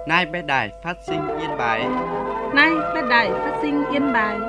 Nay bé đài phát sinh Yên Bái. Nay bé đài phát sinh Yên Bái.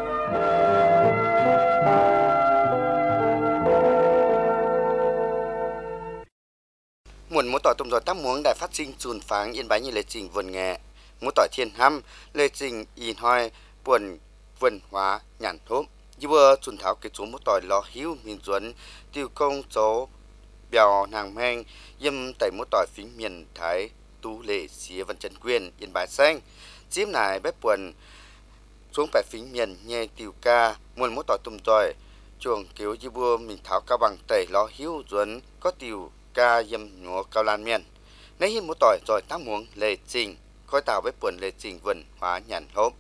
Muốn mỗi tỏi tôm giỏi tam muống đài phát sinh chùn pháng Yên Bái như lệ trình vườn nghệ, mỗi tỏi thiên hăm lệ trình in hoi buồn vườn hóa nhàn thốm. Như vừa chùn tháo cái chú mỗi tỏi lò hiu miền duẩn tiêu công chỗ bèo nàng meng yêm tẩy mỗi tỏi phím miền thái tú lệ xía văn trần quyền Yên Bái xanh chiếm này bếp buồn xuống phải phím miền nhẹ tiêu ca muốn mỗi tỏi tôm giỏi chuồng kiểu như vừa mình tháo cao bằng tẩy lò hiu duẩn có tiêu ca yêm nhúa cao lan miền nấy hiên mỗi tỏi rồi tám muống lệ trình khói tàu với buồn lệ trình vườn hóa nhàn hốp.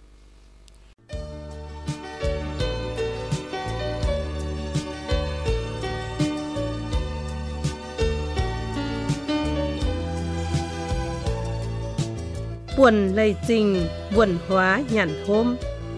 Buồn lầy trình vườn hóa nhàn hôm.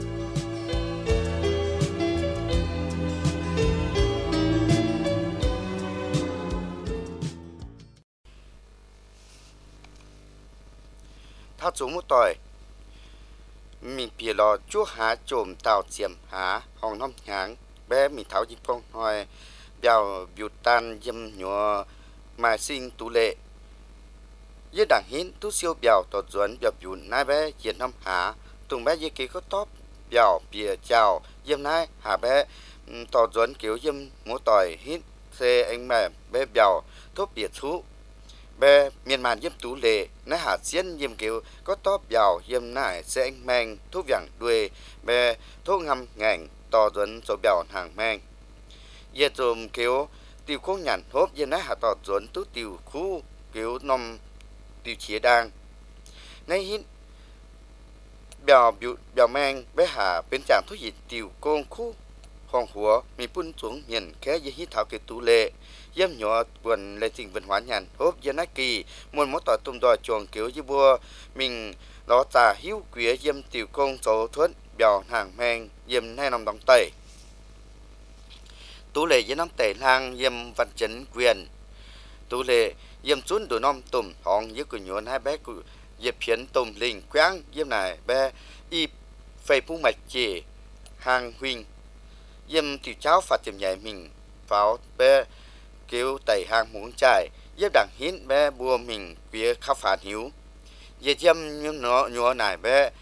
Thao chú một tỏi mình bìa lò chúa há trộm tàu chiếm há hòng năm nháng bé mình tháo dịp phong hỏi bèo biểu tan dâm nhúa mà sinh tú lệ với đảng hiến tú siêu bèo tọt duẩn bèo biểu nai bé diện năm há tùng bé dây kỳ có top bèo bìa chào dâm nai há bé tọt duẩn kiểu dâm múa tỏi hít xe anh mẹ bé bèo thốt bìa thú bé miền màn dâm tú lệ nái hạt xiên dâm kiểu có top bèo dâm nai xe anh mang thốt vàng đuôi bé thốt ngâm ngành tọt duẩn số bèo hàng mang giờ dùm kiểu tiêu khô nhàn hốp dâm nái hạt tọt duẩn tú tiêu khu kiểu nôm tiêu chia đang nay hít bèo mang bé hà bên chạm thuốc dịch tiêu côn khu hòn hùa mi phun xuống nhìn khé dây hít thảo kiệt tú lệ dâm nhỏ quần lệ trình văn hóa nhàn hốp dân ái kỳ muốn mốt tỏi tôm đòi chuồng kiểu như bua mình đó trà hiếu quía dâm tiêu côn số thuất bèo hàng mang dâm hai năm đóng tẩy tú lệ với năm tẩy lang dâm văn chấn quyền tú lệ dâm xuống đồ nom tùm hòn với của nhuận hai bé của dẹp phiến tùm linh quáng dâm này bé y phê phú mạch chỉ hàng huynh dâm tiểu cháu phạt chìm nhảy mình pháo bé kêu tẩy hàng muốn chạy dâm đảng hiến bé bùa mình quía khắp phản hiếu dê dâm nhưng nó nhua này bé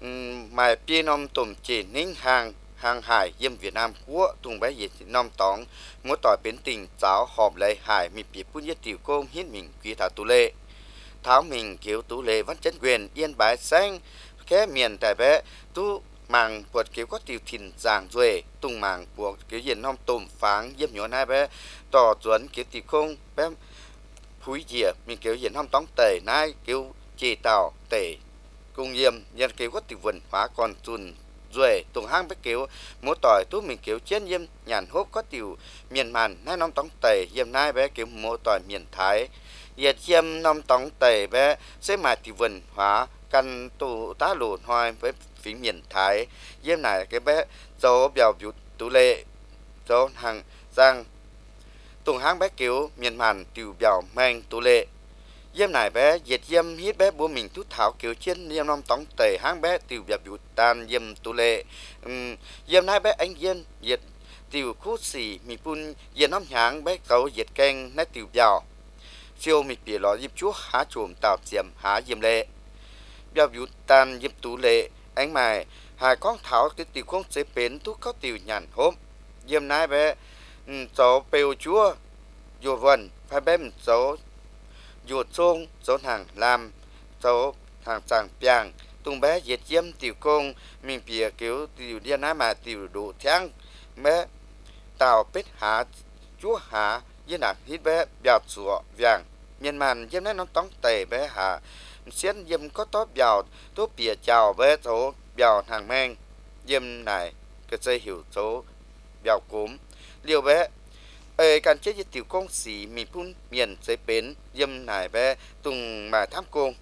mà bia nom tùm chỉ nính hàng hải dâm Việt Nam của tung bé dịch nom tóng mỗi tỏi biến tình giáo họp lấy hải mi bị phun nhất tiểu công hiến mình quý thảo tú lệ tháo mình kiểu tú lệ vẫn chân quyền Yên Bái xanh khé miền tại bé tú màng buộc kiểu có tiểu thìn giảng rồi tung màng buộc kiểu diện nom tùm pháng dâm nhỏ hai bé tỏ chuẩn kiểu tiểu công bé phúi dìa mình kiểu diện nom tóng tẩy nai kiểu chỉ tàu tẩy cùng yếm nhân kiểu có tiểu vườn hóa còn chun rồi tung hang bé kiểu mỗi tỏi tú mình kiểu chiến yếm nhàn hốp có tiểu miền màn nai nom tóng tẩy yếm nai bé kiểu mỗi tỏi miền thái yết yếm nom tóng tẩy bé sẽ mà tiểu vườn hóa căn tụ tá lụt hoài với phía miền thái yếm này cái bé dấu bèo biểu tú lệ dấu hàng giang tung hang bé kiểu miền màn tiểu bèo mang tú lệ yếm này bé diệt yếm hít bé bố mình tút thảo kiểu chiến yếm nom tóng tẩy hang bé tiểu biểu tan yếm tú lệ yếm này bé anh yên diệt tiểu khu xì mi pun yếm nom nháng bé cấu diệt keng nét tiểu bèo siêu mi bì lò yếm chúa há chuồm tàu diệm há yếm lệ biểu tan yếm tú lệ anh mày hai con thảo cái tiểu không chế bến tú có tiểu nhàn hôm yếm này bé cháu bèo chúa vô vần phải bé cháu dù chung dấu hàng làm dấu hàng chẳng piang tung bé diệt diêm tiểu công mình bìa kiểu tiểu điên á mà tiểu đủ tháng bé tàu bết há chúa há với nạc hít bé bèo sủa vàng miền màn diêm nó tóng tề bé há xiên diêm có tốt bèo tốt bìa chào bé số bèo hàng mang diêm này cái dây hiểu số bèo cúm liều béการเชื่อติวกงสีมีพุ่นเมียนใจเป็นเยี่ยมหน่ายแบตุงมาท่ามกง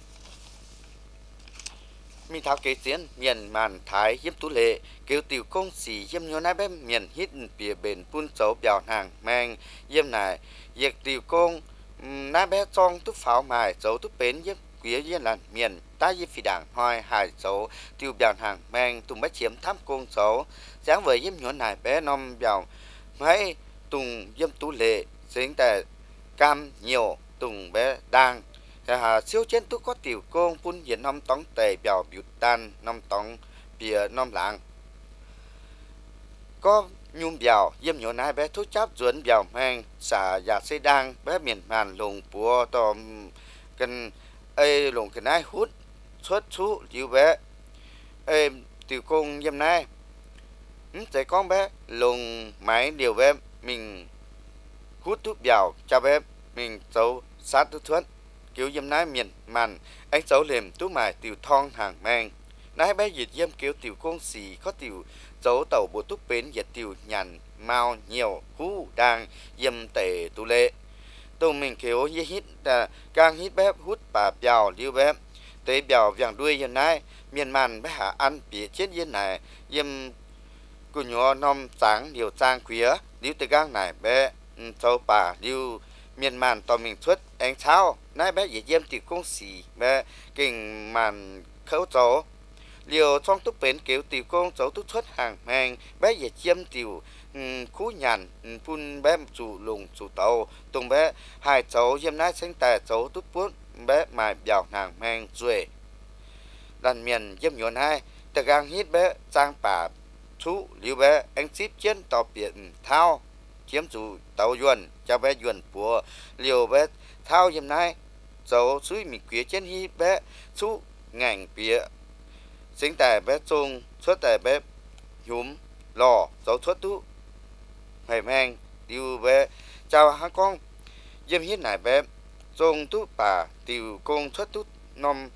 มีเท้าเกษียนเมียนมันท้ายเยี่ยมตุเลเกี่ยวติวกงสีเยี่ยมโยนายแบเมียนฮิตเปียเบนพุ่นโจบยาวห่างแมงเยี่ยมหน่ายเยกติวกงนายแบจองทุกฝาวหมายโจทุกเป็นเยี่ยม เ quý yên là miền ta yếm phi đảng hoi hải dấu tiêu biểu hàng mang tùng bách chiếm thăm công dấu sáng với yếm nhuận này bé nom biểu mấy tùng yếm tú lệ dính tại cam nhiều tùng bé đang siêu trên tú có tiểu công phun diện nom tống tề biểu biểu tan nom tống bìa nom lạng có nhung biểu yếm nhuận này bé thuốc chắp duẩn biểu mang xả giả xây đang bé miền màn lùng bùa tòm cần ai lùng cái này hút xuất chú liu bé ai tiểu công yếm này sẽ con bé lùng máy điều bé mình hút thuốc biểu cho bé mình xấu sát thuốc thuốc kiểu yếm này miền màn anh xấu liềm tú mài tiểu thong hàng mang nãy bé dịch yếm kiểu tiểu công xì có tiểu dấu tàu bộ túc bến dịch tiểu nhàn mau nhiều hú đang yếm tệ tu lệ tụi mình kiểu như hít càng hít bé hút bà biểu liu bé tế biểu vàng đuôi hiện nay miền màn bé hạ ăn bị chết yên này yếm của nhỏ nom sáng điều trang khía liu từ gang này bé sâu bà liu miền màn tòa mình xuất anh sao nãy bé dịch yếm tiểu công xì bé kinh màn khấu dấu liều trong túc bến kiểu tiểu công dấu túc xuất hàng mang bé dịch yếm tiểu cú nhàn phun bé chủ lùng chủ tàu tùng bé hai cháu yếm nái sinh tài cháu túc bút bé mài biểu hàng mang duệ đàn miền yếm nhuận hai từ gang hít bé trang bà chú liu bé anh ship trên tàu biển thao chiếm chủ tàu yuan cho bé yuan của liều bé thao yếm nái cháu suy mình quý trên hít bé chú ngành phía sinh tài bé trung xuất tài bé nhúm lò cháu xuất tú phải mang tiêu bé chào hai con yếm hít này bé trung tú bà tiêu công xuất tú nom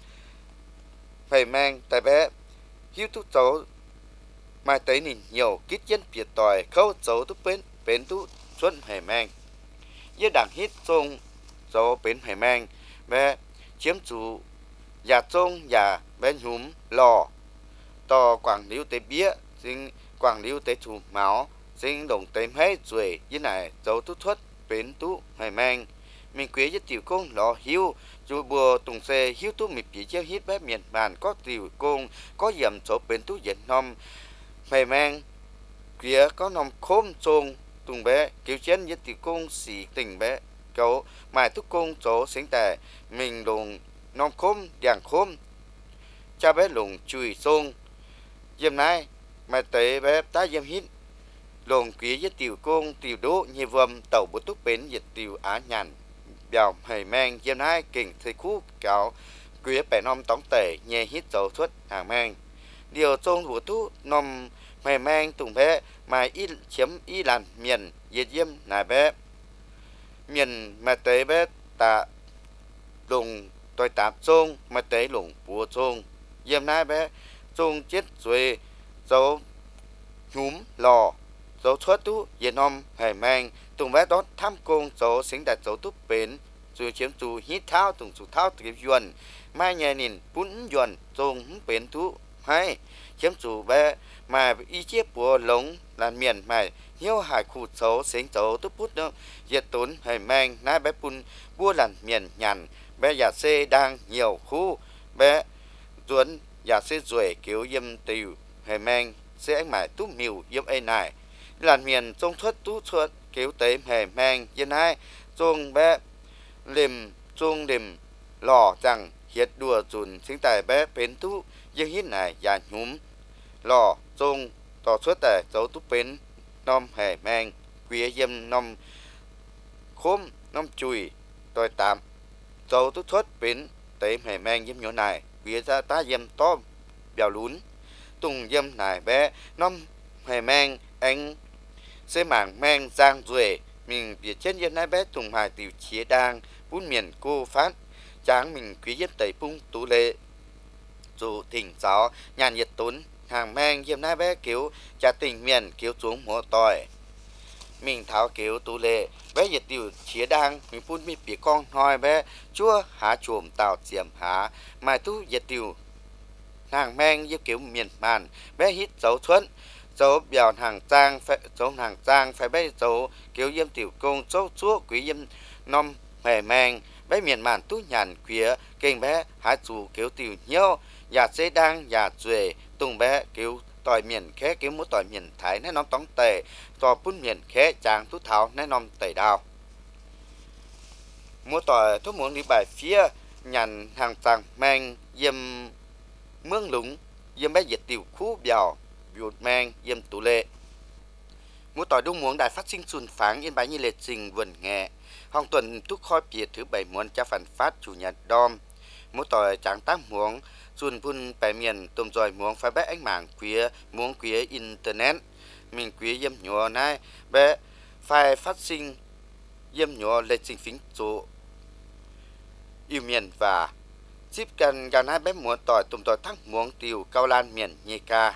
phải mang tại bé hiếu tú cháu mai tới nhìn nhiều kít dân biệt tòi khâu cháu tú bến tú xuất phải mang với đảng hít trung cháu bến phải mang bé chiếm chủ nhà trung nhà bé nhúm lò to quảng liêu tế bía xin quảng liêu tế chủ máu xin đồng tế hết rồi với này dấu tú xuất bến tú phải mang mình quý với tiểu công lò hiếu dù bùa tùng xe hiếu tú mịp chỉ chiếu hít bé miền bàn có tiểu công có dầm chỗ bến tú việt nam phải mang quý có nòng khôm trông tùng bé kiểu chiến với tiểu công xỉ tình bé cậu mài tú công chỗ sinh tài mình đồng nòng khôm đèn khôm cha bé lùng chùi xông yếm này mà tế bé ta yếm hít lồng quý với tiểu công tiểu đỗ như vườm tàu bút túc bến dịch tiểu á nhàn biểu hầy mang yếm này kỉnh thầy khu cáo quý bẻ nom tống tể nhẹ hít dấu xuất hàng mang điều trong bút túc nom hầy mang tùng bé mà ít chiếm y làn miền dịch yếm này bé miền mà tế bé ta lùng tôi tạp trông mà tế lùng bùa trông yếm này bé trông chết rồi dấu nhúm lò dấu xuất tú yên om hề mang tùng bé đó tham công dấu sinh đạt dấu túc bến rồi chiếm chủ hít thao tùng chủ thao tiếp yuan mai nhà nhìn bún yuan trông bến tú hay chiếm chủ bé mà y chiếc bùa lống là miền mà hiếu hải khu dấu sinh dấu túc bút đó diệt tốn hề mang nai bé bún bua làn miền nhàn bé giả xê đang nhiều khu bé duẩn giả xê ruồi kiểu yếm tiểu hề mang sẽ anh mãi tú miu yếm ai này làn miền trong xuất tú xuất kiểu tế hề mang yên hai trong bé trong liềm lò chẳng hiệt đùa dùn sinh tài bé bến tú yên hít này giả nhúm lò trong tỏ xuất tài dấu tú bến nom hề mang quý yếm nom khôm nom chùi tôi tạm dấu tú xuất bến tế hề mang yếm nhỏ này quý ra ta yếm to bèo lún tùng yếm này bé nom hề mang anh sẽ mảng mang giang ruồi mình biết trên yếm này bé tùng hài tiểu chia đang bún miền cô phát tráng mình quý yếm tẩy bung tú lệ dù thỉnh gió nhàn nhiệt tốn hàng mang yếm này bé kiểu trả tình miền kiểu xuống mùa tỏi mình tháo kiểu tú lệ bé nhiệt tiểu chia đang mình bún mi bị con hoi bé chúa há chuồm tàu chiếm há mai tú nhiệt tiểu hàng mang như kiểu miền màn bé hít dấu thuẫn dấu biểu hàng trang phải dấu hàng trang phải bé dấu kiểu yếm tiểu công dấu chúa quý yếm nom mẹ mang bé miền màn tú nhàn quía kênh bé hái chủ kiểu tiểu nhau nhà dễ đang nhà duệ tung bé kiểu tỏi miền khé kiểu múa tỏi miền thái nét nom tống tề tò bún miền khé chàng tú thảo nét nom tề đào múa tỏi thuốc muốn đi bài phía nhàn hàng tàng mang yếm mương lũng yếm bé diệt tiểu khu bèo vụt mang yếm tủ lệ múa tỏi đúng muốn đài phát sinh xuân pháng yên bái như lệ trình vườn nghe hong tuần túc khói bìa thứ bảy muốn cho phản phát chủ nhật đom múa tỏi tráng tác muống xuân vun bẻ miền tôm dòi muống phải bé ánh mảng quía muống quía internet mình quía yếm nhỏ này bé phải phát sinh yếm nhỏ lệ trình phím số yêu miền và chip gần gần hai bé muốn tỏi tôm tỏi thắng muống tiêu cao lan miền nhê ca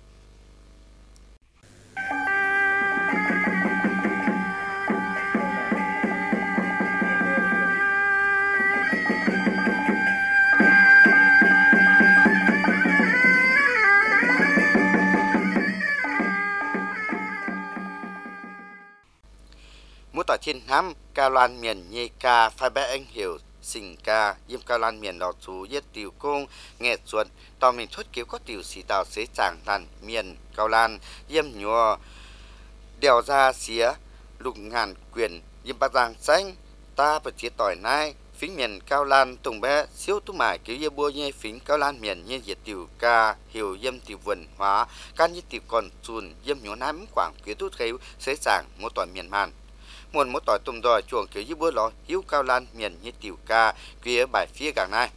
múa tỏi thiên năm cao lan miền nhê ca phải bé anh hiểu sinh ca yếm cao lan miền đỏ chú yết tiểu công nghệ thuật tò mình xuất kiếu có tiểu sĩ tạo xế chẳng làn miền cao lan yếm nhua đèo ra xía lục ngàn quyền yếm bát giang xanh ta bật chia tỏi nai phím miền cao lan tùng bé siêu tú mải kiểu yếm bua nhê phím cao lan miền nhê diệt tiểu ca hiểu yếm tiểu vườn hóa can như tiểu còn chùn yếm nhua nai mắm quảng kiểu tút khếu xế chẳng múa tỏi miền man muốn một tỏi tôm đòi chuồng kiểu như bữa lò hiếu cao lan miền như tiểu ca kia bài phía gàng này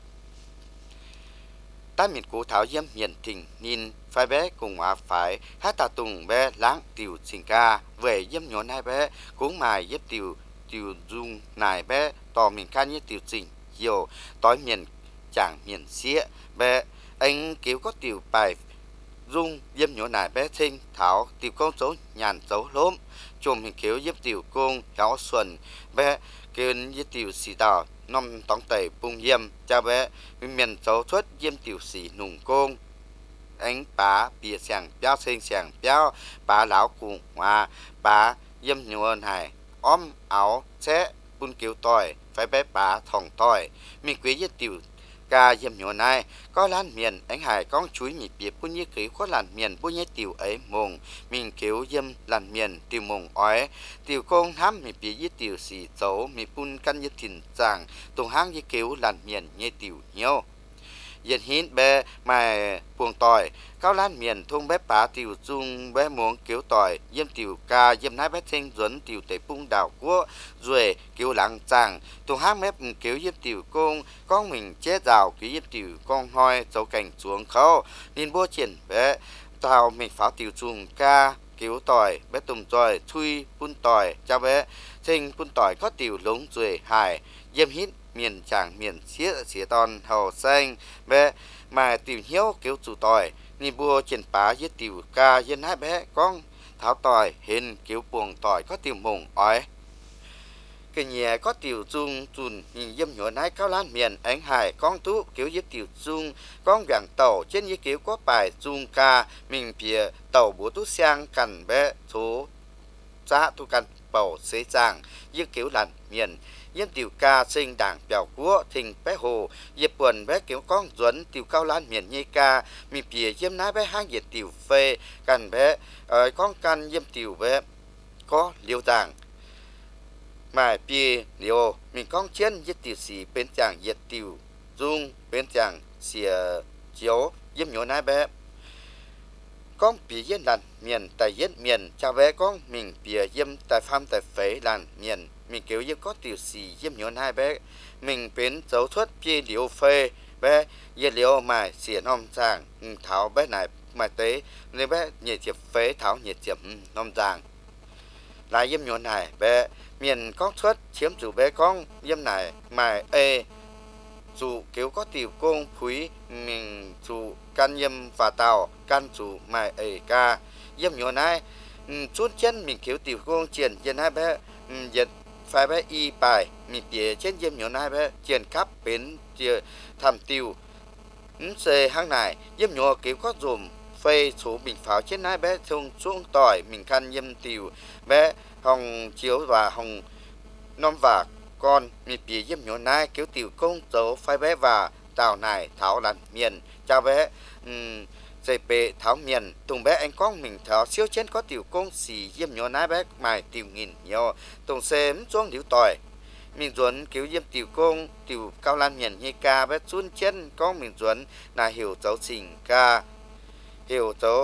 ta miền cố tháo yếm miền thình nhìn phái bé cùng hóa phái hát tà tùng bé láng tiểu trình ca về yếm nhón hai bé cũng mài yếm tiểu dung nài bé tò miền ca như tiểu trình nhiều tối miền chẳng miền xía bé anh cứu có tiểu bài dung yếm nhón nài bé thinh tháo tiểu con số nhàn dấu lốm chùm hình kiểu yếm tiểu công giáo xuân bé kêu yếm tiểu sĩ đào năm tống tẩy bung yếm cha bé miền dấu xuất yếm tiểu sĩ nùng công anh bá bìa sàng béo sinh sàng béo bá lão cùng hòa bá yếm nhuần hải ôm áo xe bún kiểu tỏi phải bé bá thòng tỏi mình quý yếm tiểu ca yếm nhuần này có lan miền anh hải con chuối nhịp biệt bún như kiểu có làn miền bún như tiểu ấy mùng mình kiểu yếm làn miền tiểu mùng ói tiểu công hám mình biệt như tiểu sĩ dấu mình bún căn như thìn giang tùng hang như kiểu làn miền như tiểu nhiều yên hít bé mà buông tỏi cao lan miền thung bé bá tiểu dung bé muống kiểu tỏi yếm tiểu ca yếm nái bé thanh duẩn tiểu tẩy bung đảo quốc rồi kiểu lăng chàng tùng hang mép kiểu yếm tiểu công con mình chế rào kiểu yếm tiểu con hoi dấu cảnh xuống khâu nên bua triển bé tàu mình pháo tiểu dung ca kiểu tỏi bé tùng tỏi thui bún tỏi cho bé thanh bún tỏi có tiểu lống rồi hải yếm hít miền chẳng miền xía ton hầu xanh bé mà tiểu hiếu kiểu chủ tỏi ni bua trên pá với tiểu ca dân hai bé con tháo tỏi hình kiểu buồng tỏi có tiểu mùng ói cái nhà có tiểu dung chùn nhìn dâm nhựa nái cao lan miền ánh hải con tú kiểu với tiểu dung con gàng tàu trên như kiểu có bài dung ca mình bìa tàu búa tú sang cằn bé số giá tu cằn bầu xế giang như kiểu làn miền yếm tiểu ca sinh đảng bèo cúa thình bé hồ dịp buồn bé kiểu con duẩn tiểu cao lan miền nhê ca mi bìa yếm nái bé hang diệt tiểu phê cần bé con căn yếm tiểu bé có liêu giảng mà bìa liêu mình con chiến yết tiểu sĩ bên chàng yết tiểu dung bên chàng xìa chiếu yếm nhổ nái bé con bìa yết làn miền tại yết miền chào bé con mình bìa yếm tại pham tại phế làn miền mình kiểu như có tiểu sĩ yếm nhón hai bé mình biến dấu xuất bia liều phê bé yết liều mà xỉa nom giang tháo bé này mà tế nên bé nhiệt diệp phế tháo nhiệt diệp nom giang lại yếm nhón này bé miền con xuất chiếm chủ bé con yếm này mà dù kiểu có tiểu công phúy mình dù can yếm và tàu can chủ mà ca yếm nhón này chút chân mình kiểu tiểu công triển dân hai bé dân phải bé y bài mình bìa trên yếm nhón hai bé triển khắp bến tham tiêu xe hang này yếm nhón kiểu có dùm phê số mình pháo trên hai bé thông xuống tỏi mình khăn yếm tiểu bé hồng chiếu và hồng nom và con mi bì yếm nhỏ nai kiểu tiểu công dấu phai bé và tàu này tháo làn miền chào bé dây bệ tháo miền tùng bé anh con mình tháo siêu trên có tiểu công xì yếm nhỏ nai bé mài tiểu nghìn nhiều tùng xem xuống liu tỏi mình duẩn kiểu yếm tiểu công tiểu cao lan miền như ca bé xuân trên con mình duẩn là hiểu dấu xình ca hiểu dấu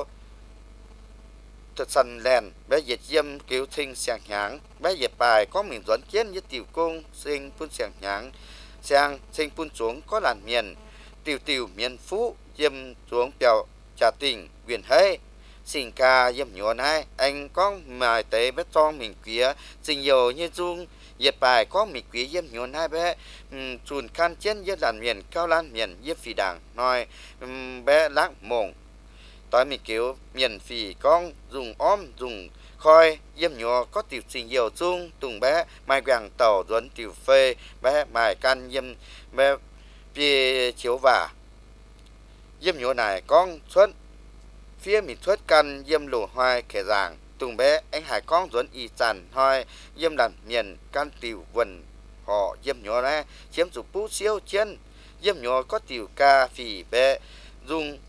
thật sân lèn bé dệt yếm kiểu thinh sàng nháng bé dệt bài có mình duẩn trên như tiểu công sinh phun sàng nháng sang sinh phun xuống có làn miền tiểu tiểu miền phú yếm xuống bèo trà tình quyền hay xin ca yếm nhỏ này anh có mài tế bé cho mình quía xin nhiều như dung dệt bài có mình quía yếm nhỏ này bé chùn khăn trên yếm làn miền cao lan miền yếm phì đảng nói bé láng mộng tối mình kiểu miền phì con dùng dùng khoi yếm nhỏ có tiểu xin nhiều dung tùng bé mai quàng tàu duẩn tiểu phê bé mài can yếm bé bia chiếu vả yếm nhỏ này con xuất phía mình xuất căn yếm lỗ hoài kẻ giảng tùng bé anh hải con duẩn y tràn hoi yếm làn miền can tiểu vần họ yếm nhỏ này chiếm dục bút siêu chân yếm nhỏ có tiểu ca phì bé dùng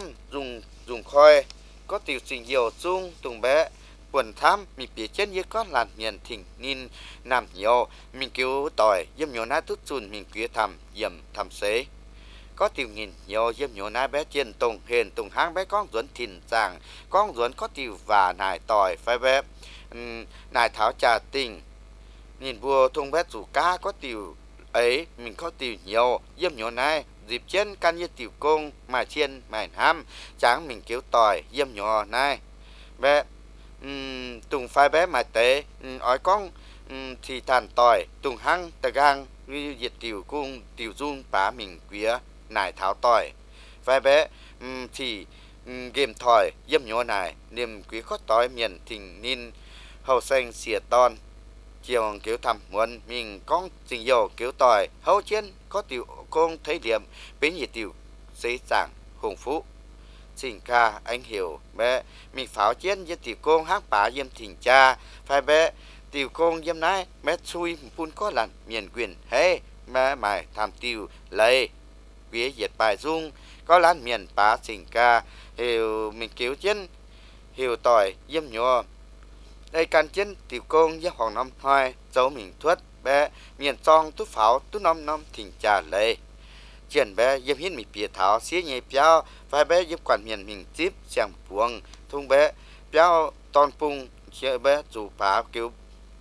dùng khoi có tiểu xin nhiều dung tùng bé quần tham mình bị trên như có làn miền thỉnh nín nằm nhiều mình cứu tỏi yếm nhỏ nát tút chun mình kia thầm xế có tiểu nhìn nhiều yếm nhỏ nát bé trên tùng hền tùng hang bé con duẩn thìn giảng con duẩn có tiểu và nải tỏi phải bé nải tháo trà tình nhìn vua thung bé rủ cá có tiểu ấy mình có tiểu nhiều yếm nhỏ này dịp trên căn như tiểu công mà chiên mài ham tráng mình cứu tỏi yếm nhỏ này bé tùng phai bé mà tế ói con thì tàn tỏi tùng hăng tà gang như diệt tiểu cung tiểu dung bá mình quía nải tháo tỏi phai bé thì game thỏi yếm nhỏ này niềm quý có tỏi miền thình nín hậu xanh xìa ton chiều kiểu thầm muốn mình con tình dầu kiểu tỏi hậu trên có tiểu công thấy điểm bến nhiệt tiểu dễ dàng hùng phú xin ca anh hiểu bé mình pháo chiến với tiểu công hát bá yếm thỉnh cha phải bé tiểu công yếm nái bé xui phun có lần miền quyền hey bé mày tham tiểu lấy vía diệt bài dung có lan miền bá xin ca hiểu mình kiểu chiến hiểu tỏi yếm nhỏ đây can chiến tiểu công với hoàng năm hoài dấu mình thuất bé miền trong tút pháo tút năm thỉnh cha lấy chuyện bé yếm hiến mình bìa tháo xía nhẹ béo phải bé giúp quản miền mình tiếp chẳng buông thung bé béo ton pung chia bé chủ phá kiểu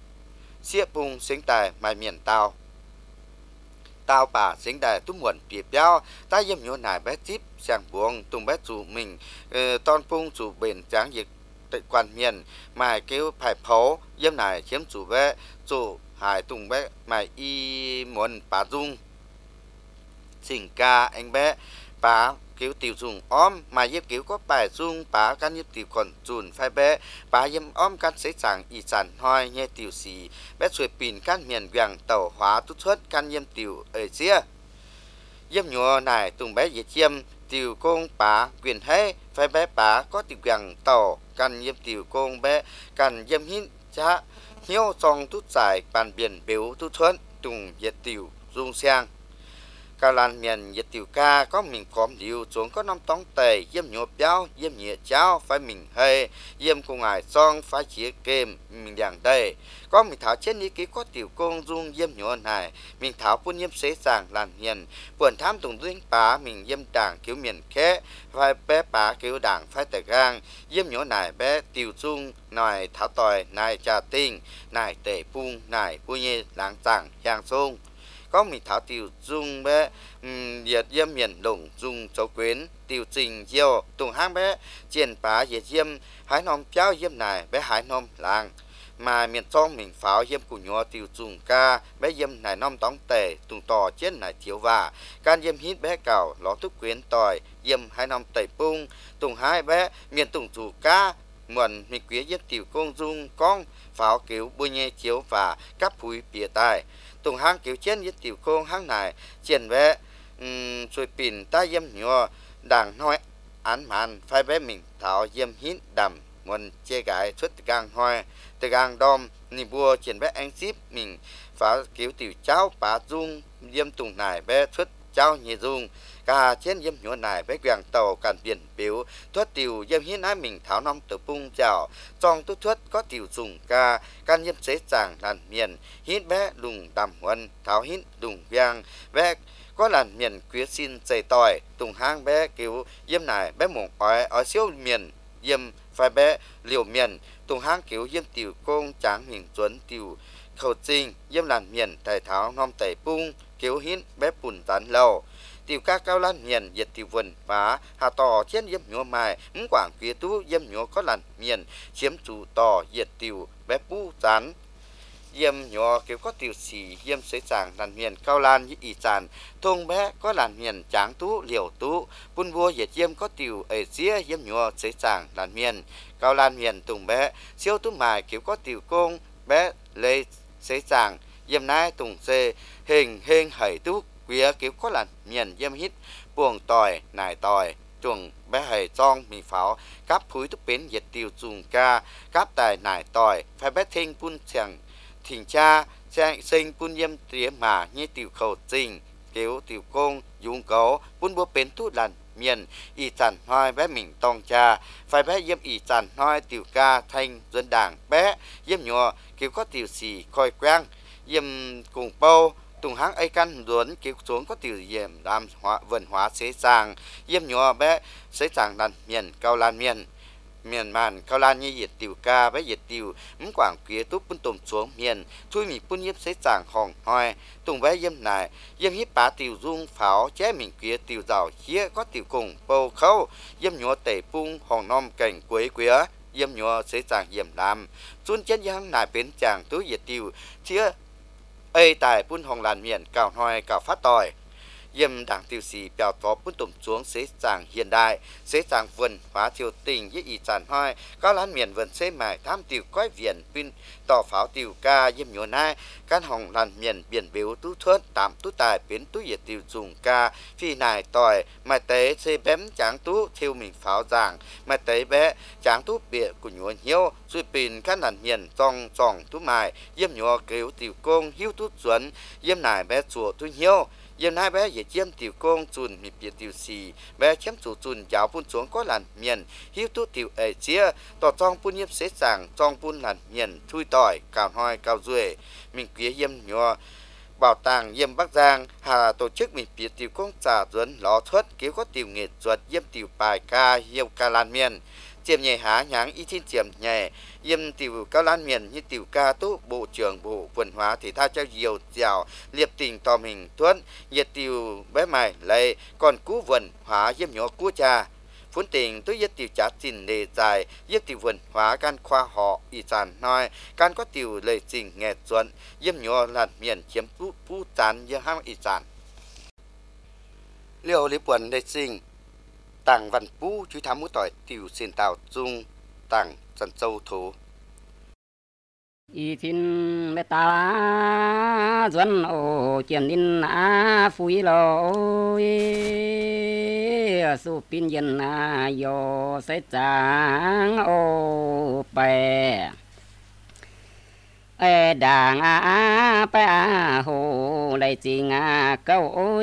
xía pung sinh tài mai miền tao bà sinh tài tú muộn bìa béo ta yếm nhổ nải bé tiếp chẳng buông thung bé chủ mình ton pung chủ bền tráng dịch tại quản miền mai kiểu phải phấu yếm nải chiếm chủ bé chủ hải thung bé mai y muốn bà dung xin ca anh bé bá kiểu tiểu dùng mà yếm kiểu có bài dung bá can yếm tiểu còn chùn phai bé bá yếm can sấy sảng y sản hoi nghe tiểu xì bé xuôi pin can miền vàng tàu hóa tút xuất can yếm tiểu ở xía yếm nhỏ này tùng bé dễ chiêm tiểu công bá quyền hay phai bé bá có tiểu vàng tàu can yếm tiểu công bé can yếm hít cha hiếu song tút giải bàn biển biểu tút xuất tùng dễ tiểu dung sang cao lan miền nhiệt tiểu ca có mình cóm liu xuống có năm tống tề yếm nhỏ béo yếm nhẹ cháo phải mình hay yếm cùng ngài song phải chia kem mình đằng đây có mình tháo trên ý ký có tiểu công dung yếm nhỏ này mình tháo phun yếm xế sàng làn hiền buồn tham tùng duyên bá mình yếm đảng kiểu miền khé phải bé bá kiểu đảng phải tề gang yếm nhỏ này bé tiểu dung này tháo tỏi này trà tinh này tề pung này pu nhê láng tảng giang sông có mình tháo tiểu dung bé diệt yếm miền đồng dung châu quyến tiểu trình diêu tùng hang bé triển bá diệt yếm hái nom cháo yếm này bé hái nom làng mà miền trong mình pháo yếm của nhỏ tiểu dung ca bé yếm này nom tống tề tùng tò trên này thiếu và can yếm hít bé cào ló thúc quyến tỏi yếm hái nom tẩy pung tùng hai bé miền tùng chủ ca muộn mình quý yếm tiểu công dung con pháo kiểu bôi nhê chiếu và cắp phùi bìa tai tùng hang kiểu trên với tiểu công hang này triển bé xuôi pin ta yếm nhỏ đảng nói án màn phai bé mình tháo yếm hít đầm muốn che gái xuất gang hoa từ gang đom nì bùa chiến bé anh ship mình phá cứu tiểu cháu bá dung yếm tùng nải bé thất cháu nhị dung cả trên yếm nhua nải bé quàng tàu cản biển biểu thoát tiểu yếm hiến ái mình tháo năm từ bung chảo trong tu thoát có tiểu dùng ca can yếm chế chàng làn miền hít bé lùng đàm huân tháo hít lùng giang bé có làn miền quý xin dày tỏi tùng hang bé cứu yếm nải bé mộng ói siêu miền yếm phải bé liều miền tùng hang cứu yếm tiểu công tráng hình tuấn tiểu khẩu trình yếm làn miền thầy tháo nom tẩy bung cứu hít bé bùn tán lầu tiểu ca cao lan miền diệt tiểu vườn phá hà tò trên yếm nhúa mài quảng quý tú yếm nhúa có làn miền chiếm chủ tò diệt tiểu bé pu tán yếm nhúa kiểu có tiểu xì yếm sấy sàng làn miền cao lan như y tràn thôn bé có làn miền tráng tú liều tú bun vua diệt yếm có tiểu ở xía yếm nhúa sấy sàng làn miền cao lan miền tùng bé siêu tú mài kiểu có tiểu công bé lấy sấy sàng yếm nái tùng xê hình hẩy tú quý kiểu có làn miền yếm hít buồng tỏi nải tỏi chuồng bé hầy trong mì pháo cáp phúi túc bến diệt tiểu dùng ca cáp tài nải tỏi phải bé thinh bun chẳng thỉnh cha sinh bun yếm tía mà như tiểu khẩu trình kiểu tiểu công dùng cấu bun búa bến tu làn miền y tràn hoài bé mình tòng cha phải bé yếm y tràn hoài tiểu ca thanh dân đảng bé yếm nhỏ kiểu có tiểu xì coi quang yếm cùng bao tùng háng ấy căn duốn kiểu xuống có tiểu yếm làm vườn hóa xế sàng yếm nhỏ bé xế sàng làn miền cao lan miền màn cao lan như diệt tiểu ca bé diệt tiểu quảng quý túc bún tôm xuống miền thui mì bún yếm xế sàng hòn hoi tùng bé yếm nải yếm hít bá tiểu dung pháo chế mình quý tiểu giàu khía có tiểu cùng bầu khâu yếm nhỏ tẩy pung hòn nom cảnh quế quý yếm nhỏ xế sàng yếm làm xuân chết yếm nải bến chàng túi diệt tiểu chia ấy tại bún hòn làn miền cào hoi cào phát tỏi yếm đảng tiểu sĩ bèo tó bún tôm xuống xế sàng hiện đại xế sàng vườn hóa thiêu tình với ý tràn hoi cao lan miền vườn xế mài tham tiểu quái viện pin tỏ pháo tiểu ca yếm nhổ nai can hồng làn miền biển biểu tú thớt tạm tú tài biến tú diệt tiểu dùng ca phi nài tỏi mai tế xế bém tráng tú thiêu mình pháo giảng mai tế bé tráng tú bịa của nhổ nhiêu suy pin can làn miền trong tròng tú mài yếm nhổ cứu tiểu công hiu tú chuẩn yếm nài bé chùa tú nhiêu yếm nai bé dễ chiếm tiểu công chun mì bịa tiểu xì bé chiếm chủ chun giáo phun xuống có làn miền hiu tú tiểu ấy chia tỏ trong phun yếm xế sàng trong phun làn miền thui tỏi cào hoi cào duệ mình quý yếm nhọ bảo tàng yếm Bắc Giang hà tổ chức mình bịa tiểu công trả duấn ló thuất cứu có tiểu nghệ thuật yếm tiểu bài ca hiêu ca lan miền chiêm nhẹ há nháng ý thiên chiêm nhẹ yếm tiểu cao lan miền như tiểu ca tú bộ trưởng bộ quần hóa thể thao trao diều dẻo liệp tình tò mình tuấn nhiệt tiểu bé mày lệ còn cú vườn hóa yếm nhỏ cú cha phun tình tôi yết tiểu trả trình đề dài yết tiểu vườn hóa can khoa họ y tràn nói can có tiểu lời trình nghe chuẩn yếm nhỏ làn miền chiếm phú tràn như hang y tràn liệu lý buồn đề trình tàng văn phú chú thám mũi tỏi tiểu xin tàu dung tàng trần châu thổ y thiên mê ta duân ô chiến in a phui lôi su pin yên a yo sẽ chẳng ô bè ê đàng a bè a hồ lại chính a câu ôi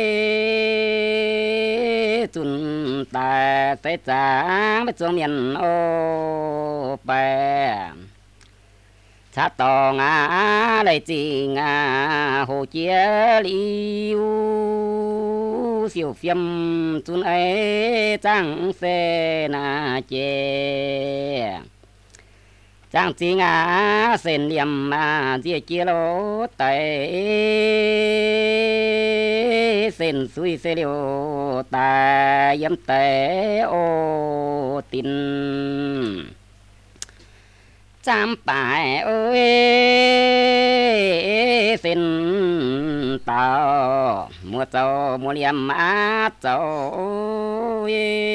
chun ta sẽ chẳng biết trong miền ô bè cha to ngã lại chỉ ngã hồ chia liu siêu phiêm chun ấy chẳng xe na chè chẳng chỉ ngã sen liềm mà chia chia lỗ tay sen suy xe liu ta yếm té ô tin chăm bài ơi xin tao mua trâu mua liềm á trâu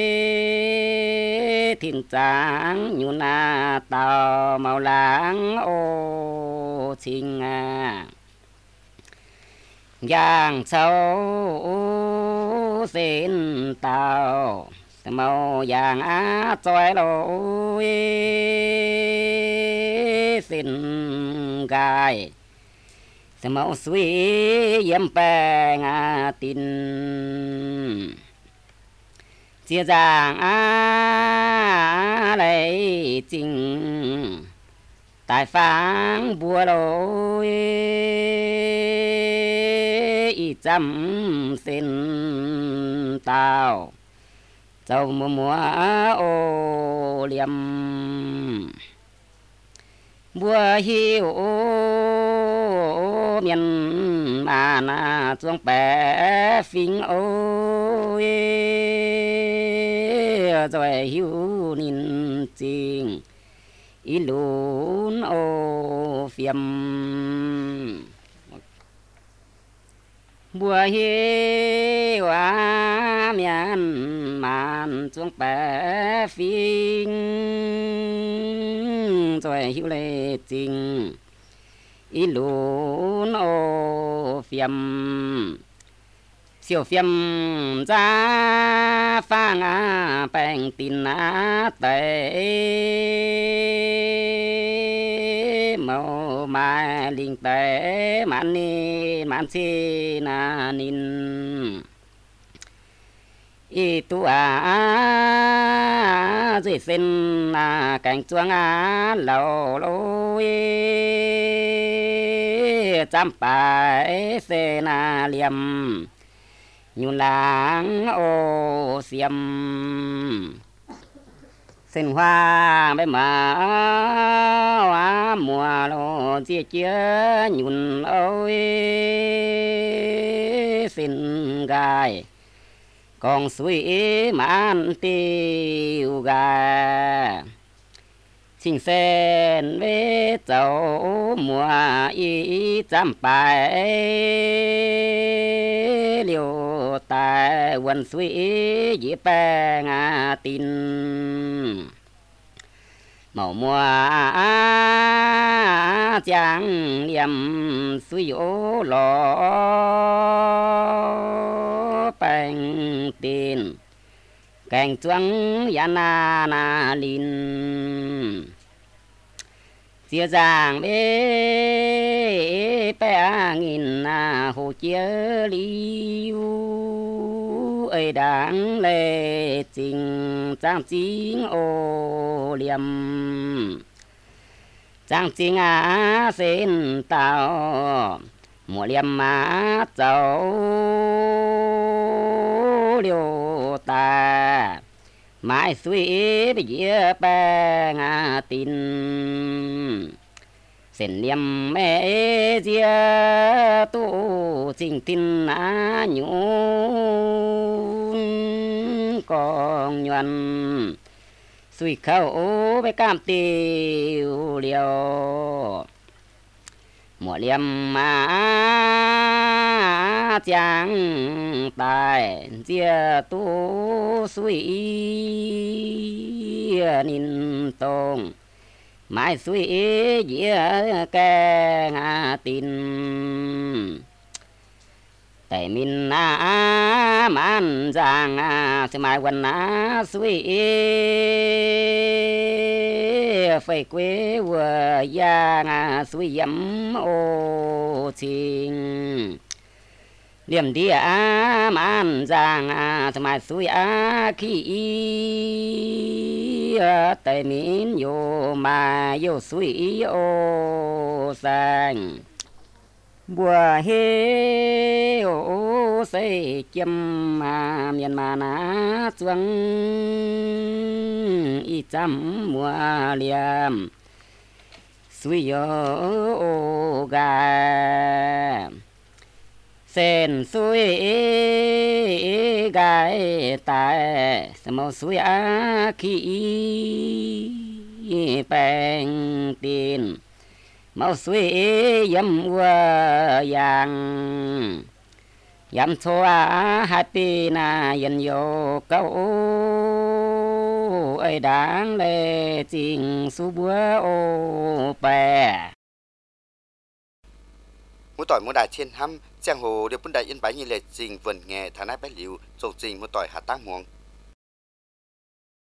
thiên tráng nhu na tao màu láng ô trình à giang châu xin tao màu vàng á chói lối xin gai sẽ mẫu suy yếm bè ngà tin chia giang lấy chính tại phang bùa lối y chăm xin tao châu mùa ô liêm bùa hiu miền mà na chuông bé phình ôi rồi hiu nín chinh ý lún ô phiêm bùa hiu miền màn chuông bé phình rồi hiu lệ chinh ý lún ô phiêm siêu phiêm ra phang bèn tin tệ màu mai linh tệ mãn ni mãn chi na nín y tu dưới xin cảnh chuông lầu lối chăm phải xe na liềm nhung láng ô xiêm xin hoa bé mà hoa mùa lô chia chia nhung ôi xin gai con suy mãn tiêu gà xin sen với cháu mùa y chăm bài liều tài quần suy dĩ bè ngà tin màu mùa chẳng liềm suy dỗ lò bèn tin cảnh chuông yan na linh chia giang bê bè nghìn hồ chia liu ấy đáng lệ trình trang chính ô liềm trang chính xin tao mùa liềm má cháu liều ta mãi suy bây giờ bè ngà tin xin liềm mẹ chia tu trình tin nhún con nhuần suy khẩu với cam tiêu liều mùa liềm mà chẳng tài chia tu suy nín tông mãi suy dĩa kè ngà tin tại mình man giang sẽ mai quần suy phải quê vừa giang suy dẫm ô trình liềm đi man giang sẽ mai suy khi tại mình yo mà yo suy ô sang bùa hê ô xây châm miền mà ná chuông y chăm mùa liềm suy ô gà sen suy gai tại màu suy khi bèn tin màu suy yếm qua yang yếm thua hai bên yên yo câu ấy đáng lệ trình su búa ô bè mỗi tỏi mỗi đại thiên hăm giang hồ đều bún đại yên bái như lệ trình vần nghe thà nát bái liu dầu trình mỗi tỏi hà tăng muông